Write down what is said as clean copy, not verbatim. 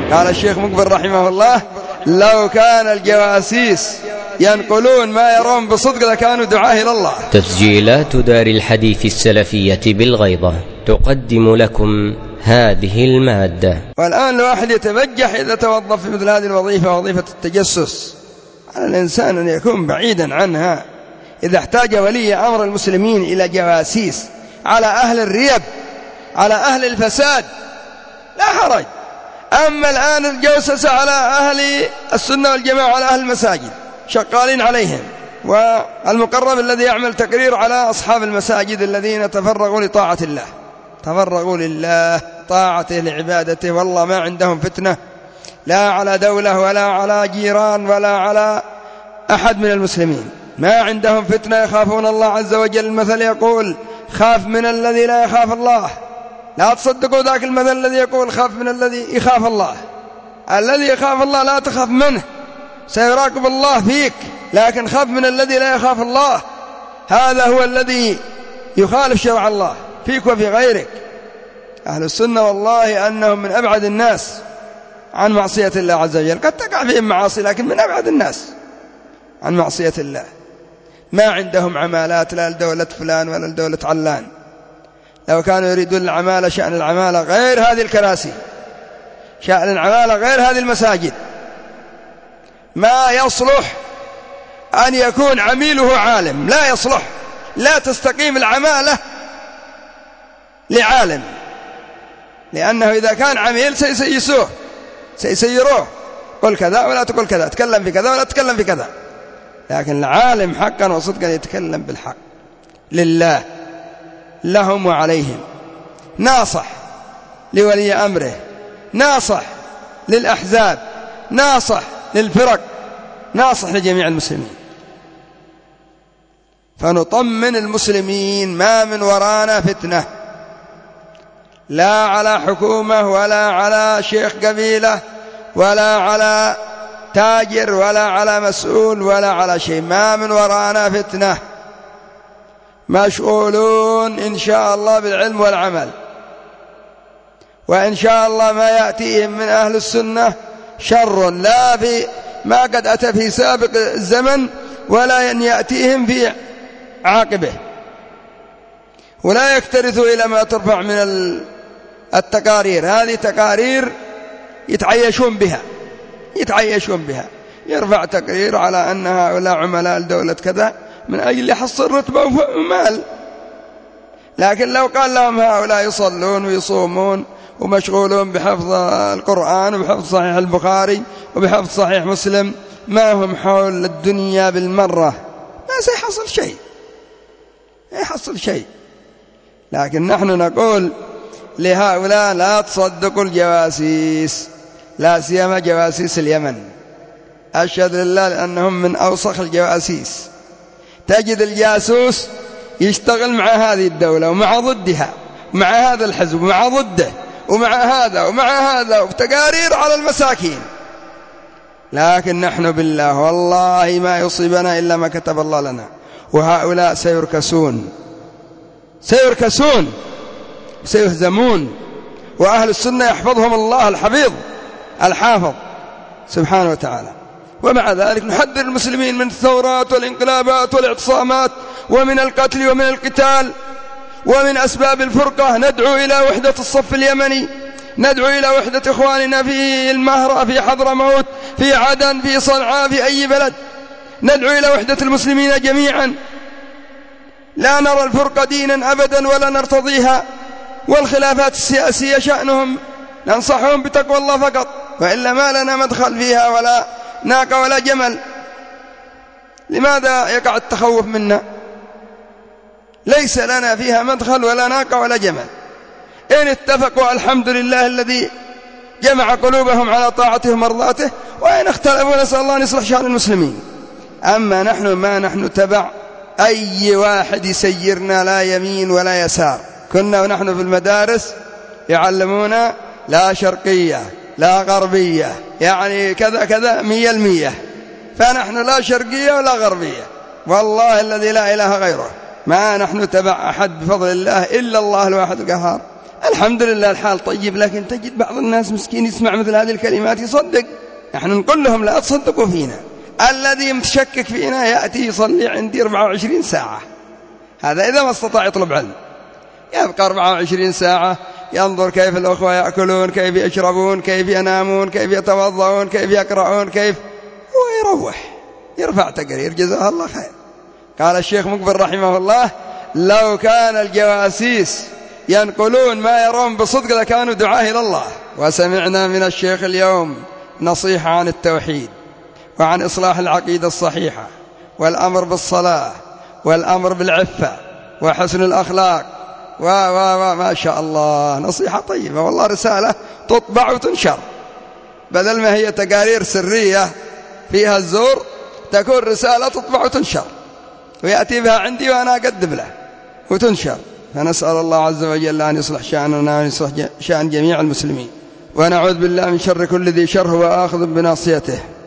قال الشيخ مقبل رحمه الله: لو كان الجواسيس ينقلون ما يرون بصدق لكانوا دعاة إلى الله. تسجيلات دار الحديث السلفية بالغيضة تقدم لكم هذه المادة. والآن الواحد يتبجح إذا توظف في مثل هذه الوظيفة، وظيفة التجسس، على الإنسان أن يكون بعيدا عنها. إذا احتاج ولي أمر المسلمين إلى جواسيس على أهل الريب، على أهل الفساد، لا حرج. أما الآن الجوسسة على أهل السنة والجماعة، على أهل المساجد شغالين عليهم، والمقرب الذي يعمل تقرير على أصحاب المساجد الذين تفرغوا لطاعة الله، تفرغوا لله، طاعته، لعبادته، والله ما عندهم فتنة لا على دولة ولا على جيران ولا على أحد من المسلمين، ما عندهم فتنة، يخافون الله عز وجل. المثل يقول: خاف من الذي لا يخاف الله. لا تصدقوا ذاك المثل الذي يقول: خاف من الذي يخاف الله. الذي يخاف الله لا تخاف منه، سيراقب الله فيك، لكن خاف من الذي لا يخاف الله، هذا هو الذي يخالف شرع الله فيك وفي غيرك. أهل السنة والله أنهم من أبعد الناس عن معصية الله عز وجل، قد تقع فيهم معاصي لكن من أبعد الناس عن معصية الله. ما عندهم عمالات لا لدولة فلان ولا لدولة علان. لو كانوا يريدون العمالة، شأن العمالة غير هذه الكراسي، شأن العمالة غير هذه المساجد. ما يصلح أن يكون عميله عالم، لا يصلح، لا تستقيم العمالة لعالم، لأنه إذا كان عميل سيسيسوه، سيسيروه، قل كذا ولا تقول كذا، تكلم في كذا ولا تتكلم في كذا. لكن العالم حقا وصدقا يتكلم بالحق لله، لهم وعليهم، ناصح لولي أمره، ناصح للأحزاب، ناصح للفرق، ناصح لجميع المسلمين. فنطمن المسلمين: ما من ورانا فتنة، لا على حكومة ولا على شيخ قبيلة ولا على تاجر ولا على مسؤول ولا على شيء، ما من ورانا فتنة. مشغولون إن شاء الله بالعلم والعمل، وإن شاء الله ما يأتيهم من أهل السنة شر لا في ما قد أتى في سابق الزمن ولا أن يأتيهم في عاقبه، ولا يكترثوا إلى ما ترفع من التقارير. هذه تقارير يتعيشون بها، يتعيشون بها. يرفع تقرير على أن هؤلاء عملاء لدولة كذا من أجل يحصل رتبة ومال، لكن لو قال لهم هؤلاء يصلون ويصومون ومشغولون بحفظ القرآن وبحفظ صحيح البخاري وبحفظ صحيح مسلم، ما هم حول الدنيا بالمرة، ما سيحصل شيء، ما يحصل شيء. لكن نحن نقول لهؤلاء: لا تصدقوا الجواسيس، لا سيما جواسيس اليمن. أشهد لله لأنهم من أوسخ الجواسيس. تجد الجاسوس يشتغل مع هذه الدولة ومع ضدها، مع هذا الحزب ومع ضده، ومع هذا ومع هذا، وتقارير على المساكين. لكن نحن بالله والله ما يصيبنا إلا ما كتب الله لنا، وهؤلاء سيركسون، سيركسون، سيهزمون، وأهل السنة يحفظهم الله الحفيظ الحافظ سبحانه وتعالى. ومع ذلك نحذر المسلمين من الثورات والانقلابات والاعتصامات ومن القتل ومن القتال ومن أسباب الفرقة. ندعو إلى وحدة الصف اليمني، ندعو إلى وحدة إخواننا في المهرة، في حضرموت، في عدن، في صنعاء، في أي بلد. ندعو إلى وحدة المسلمين جميعا، لا نرى الفرقة دينا أبدا ولا نرتضيها، والخلافات السياسية شأنهم ننصحهم بتقوى الله فقط، وإلا ما لنا مدخل فيها ولا ناقة ولا جمل. لماذا يقع التخوف منا؟ ليس لنا فيها مدخل ولا ناقة ولا جمل. إن اتفقوا الحمد لله الذي جمع قلوبهم على طاعته ومرضاته، وإن اختلفوا نسأل الله أن يصلح شأن المسلمين. أما نحن ما نحن تبع أي واحد يسيرنا، لا يمين ولا يسار. كنا ونحن في المدارس يعلمونا لا شرقية لا غربية، يعني كذا كذا 100%. فنحن لا شرقية ولا غربية، والله الذي لا إله غيره. ما نحن تبع أحد بفضل الله إلا الله الواحد القهار. الحمد لله الحال طيب، لكن تجد بعض الناس مسكين يسمع مثل هذه الكلمات يصدق. نحن نقول لهم لا تصدقوا فينا، الذي متشكك فينا يأتي يصلي عندي 24 ساعة، هذا إذا ما استطاع يطلب علم، يبقى 24 ساعة ينظر كيف الأخوة يأكلون، كيف يشربون، كيف ينامون، كيف يتوضعون، كيف يقرؤون، كيف، ويروح يرفع تقرير جزاه الله خير. قال الشيخ مقبل رحمه الله: لو كان الجواسيس ينقلون ما يرون بصدق لكانوا دعاة إلى الله. وسمعنا من الشيخ اليوم نصيحة عن التوحيد وعن إصلاح العقيدة الصحيحة والأمر بالصلاة والأمر بالعفة وحسن الأخلاق ما شاء الله، نصيحة طيبة والله، رسالة تطبع وتنشر، بدل ما هي تقارير سرية فيها الزور، تكون رسالة تطبع وتنشر ويأتي بها عندي وأنا أقدم له وتنشر. فنسأل الله عز وجل أن يصلح شأننا ويصلح شأن جميع المسلمين، ونعوذ بالله من شر كل ذي شر وآخذ بناصيته.